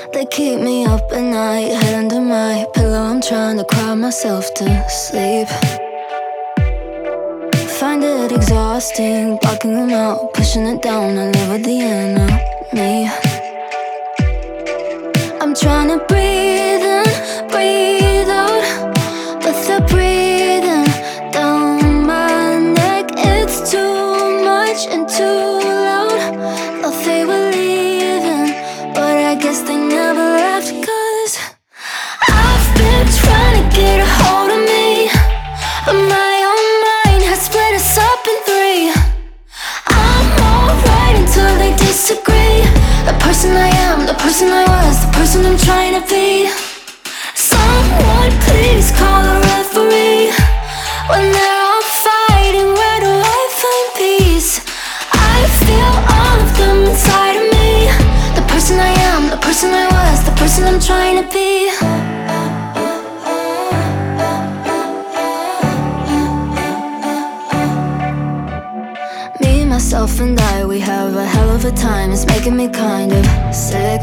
They keep me up at night, head under my pillow. I'm trying to cry myself to sleep. Find it exhausting, blocking them out, pushing it down. I live with the enemy. I'm trying to breathe in, breathe out, but they're breathing down my neck. It's too much and too loud. Thought they were leaving, but I guess they never left. 'Cause I've been trying to get a hold of me, but my own mind has split us up in three. I'm alright until they disagree. The person I am, the person I was, the person I'm trying to be. Someone please call a referee. When they're all fighting, where do I find peace? I feel all of them inside of me. The person I am, the person I was, the person I'm trying to be. Me, myself and I, we have a hell of a time. It's making me kind of sick.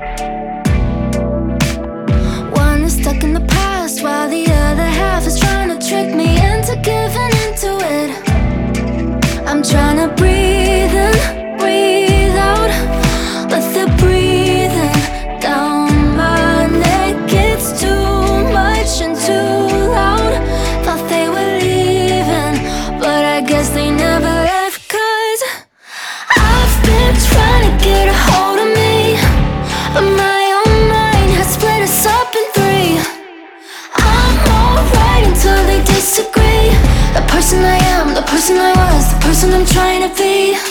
One is stuck in the past, while the other half is trying to trick me into giving into it. I'm trying to breathe in, breathe out, but they're breathing down my neck. It's too much and too loud. Thought they were leaving, but I guess they never left. 'Cause I've been trying to get a hold of me, but my own mind has split us up in three. I'm alright until they disagree. The person I am, the person I was, the person I'm trying to be.